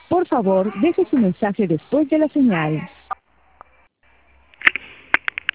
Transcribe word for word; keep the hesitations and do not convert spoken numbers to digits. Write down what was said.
Por favor, deje su mensaje después de la señal.